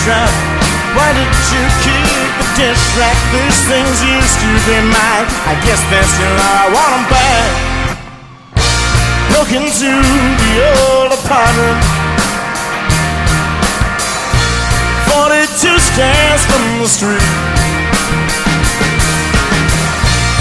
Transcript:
dishwasher. Why did you keep the dish rack? These things used to be mine. I guess that's still how I want them back. Broke into the old apartment, 42 stairs from the street.